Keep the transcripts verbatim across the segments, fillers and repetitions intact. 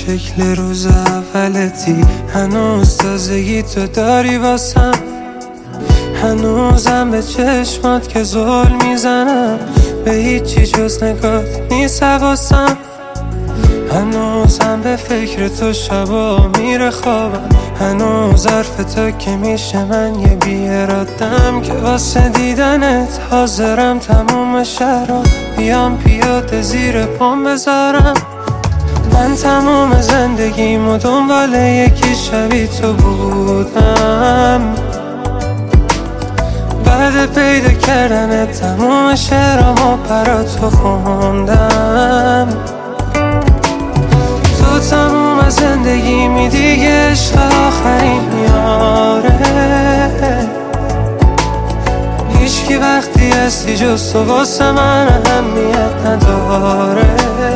شکل روز اولتی، هنوز تازگی تو داری واسم، هنوزم به چشمات که زل میزنم، به هیچی جز نگات نیست حواسم، هنوزم به فکر تو شبا میره خوابم، هنوز حرف تو که میشه من یه بیارادم که واسه دیدنت حاضرم تموم شهرها بیام پیاده زیر پام بذارم. من تموم زندگیمو دنبال یکی شبیه تو بودم، بعد پیدا کردنت تموم شعرامو برا تو خوندم. تو تموم زندگیمی دیگه عشق آخرین میاره، هیچکی وقتی هستی جز تو واسه من اهمیت نداره.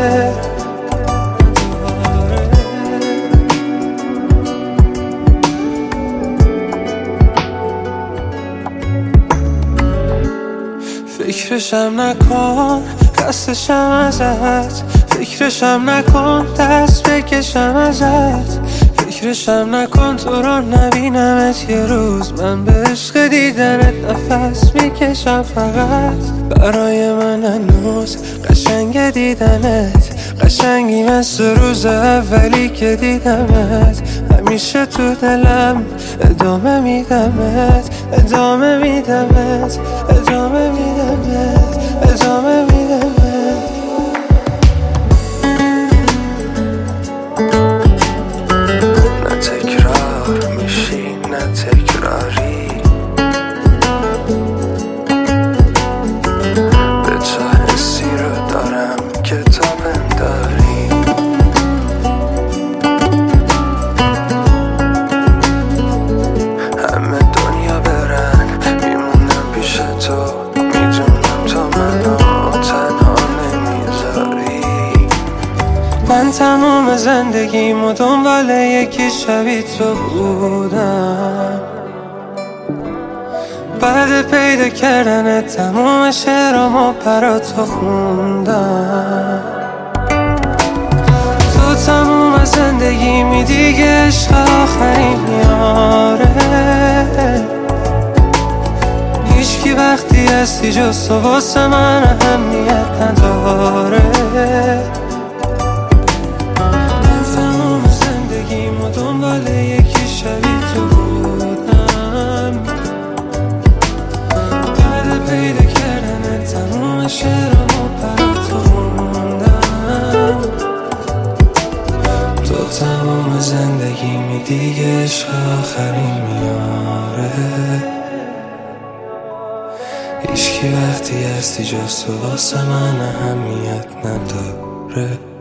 فکرشم نکن قصدشم ازت، فکرشم نکن دست بکشم ازت، فکرشم نکن تو رو نبینمت یه روز، من به عشق دیدنت نفس میکشم فقط. برای من هنوز قشنگ دیدنت، قشنگی مثل روز اولی که دیدمت، همیشه تو دلم ادامه میدمت، ادامه میدمت، ادامه میدمت، ادامه میدمت. نه تکرار میشی نه تکراری، به تو حسی رو دارم که تو بنداری، همه دنیا برن میمونم پیش تو، میدونم تو منو تنها نمیذاری. من تموم زندگیمو دنبال یکی شبیه تو بودم، بعد پیدا کردن تموم شعرامو برا تو خوندم. تو تموم زندگیمی دیگه عشق آخرین میاره، هیچکی وقتی هستی جز تو واسه من اهمیت نداره. دنبال یکی شبیه تو بودم، بعد پیدا کردن تموم شعرامو برا تو خوندم. تو تموم زندگیمی دیگه عشق آخرین میاره، هیچکی وقتی هستی جز تو واسه من اهمیت نداره.